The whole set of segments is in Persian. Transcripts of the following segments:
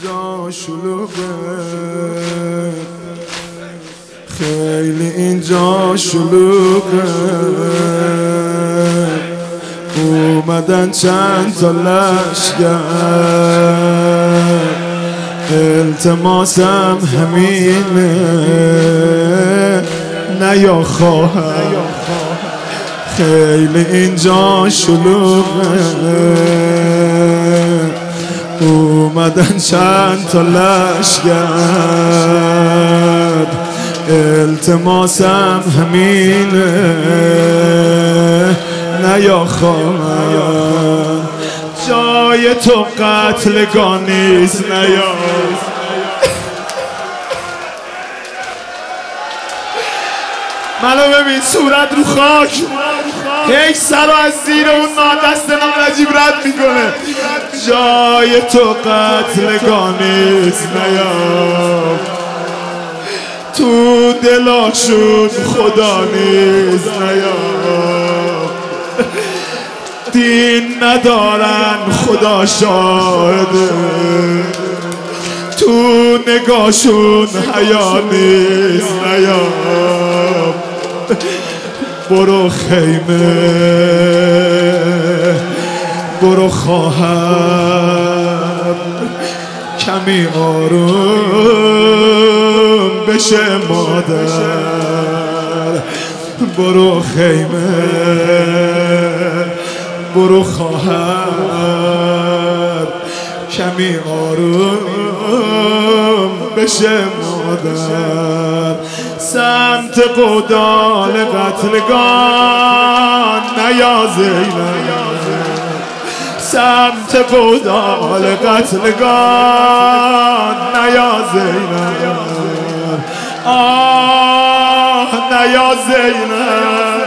اینجا شلوغه، خیلی اینجا شلوغه. اومدن چند تا لشگر، التماسم همینه نیا خواهر، خیلی اینجا شلوغه. اومدن چند تا لشگر، التماسم همینه نیا خواهر، جای تو قتلگاه نیست نیا. منو ببین صورت رو خاک، یک سر رو از زیر اون دست نجیب رد میکنه. جای تو قتلگاه نیست نیا، تو دلاشون خدا نیست نیا. دین ندارن خدا شاهده، تو نگاشون حیا نیست نیا. برو خیمه برو خواهر، کمی آروم بشه مادر. برو خیمه برو خواهر، کمی آروم بشه مادر. سمت قودال قتلگاه نیا زینب، سمت قودال قتلگاه نیا زینب. آه نیا زینب،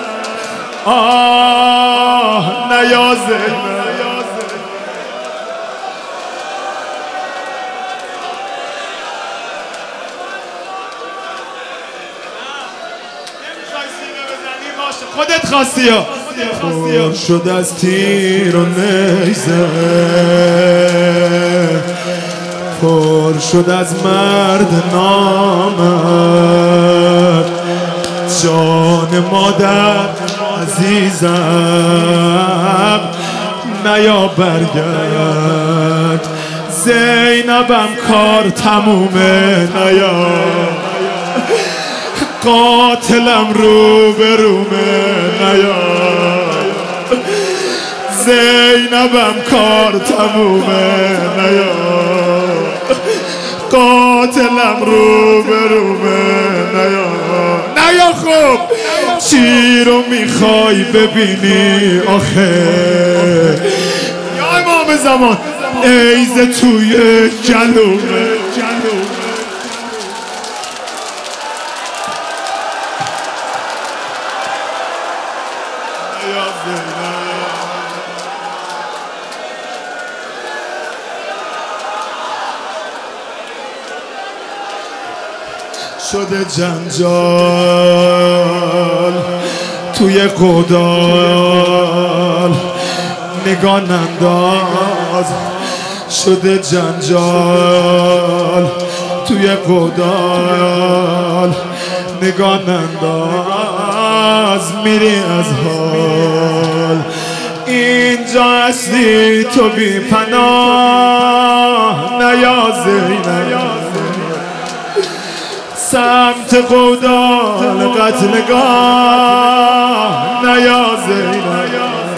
آه نیا زینب. خودت خواستی ها. خور شد از تیر و نیزه، خور شد از مرد نامرد. جان مادر عزیزم نیا برگرد، زینبم کار تمومه نیا. قاتلم رو به رومه نیا، زینبم کار تمومه نیا. قاتلم رو به رومه نیا نیا. خوب چی رو میخوای ببینی آخه؟ یا امام زمان ایزه توی جلومه. شده جنجال توی قودال، نگاه ننداز. شده جنجال توی قودال، نگاه ننداز. میری از حال، اینجا هستی تو بی پناه نیا زینب. سمت قودال قتلگاه نیا زینب.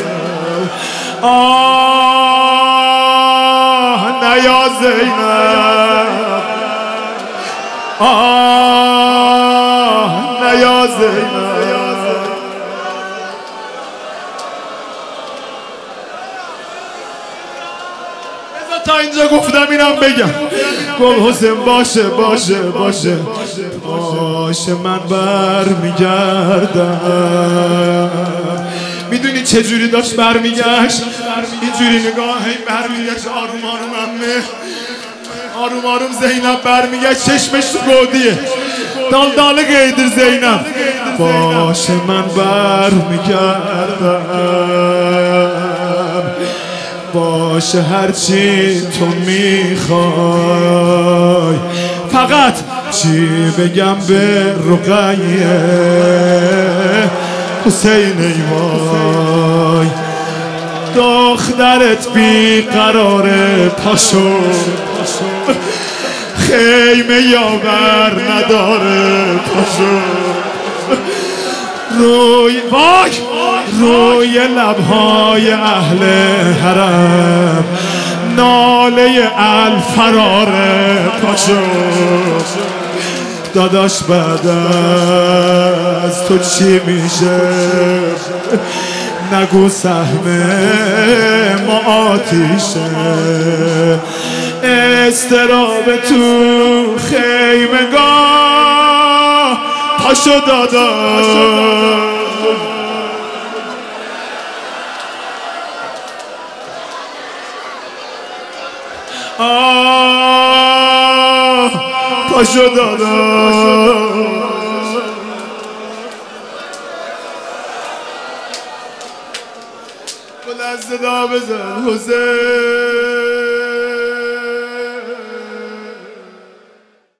آه نیا زینب، آه نیا زینب. تا اینجا گفتم اینم بگم. گفت حسین باشه باشه باشه باشه من برمیگردم. میدونی چجوری داشت برمیگشت؟ اینجوری نگاه هی برمیگشت آروم آروم همه آروم آروم. زینب برمیگشت چشمش تو گودیه دال دال قیدر زینب. باشه من برمیگردم باشه هرچی تو میخوای. فقط چی بگم به رقیه حسین ای وای، دخترت بیقراره پاشو، خیمه یاور نداره پاشو، روی لبهای اهل حرم ناله الفراره پاشو. داداش بعد از تو چی میشه نگو، سهم ما آتیشه، استراب تو خیمگاه پاشو داداش. پاشو داداش. بلند صدا بزن حسین.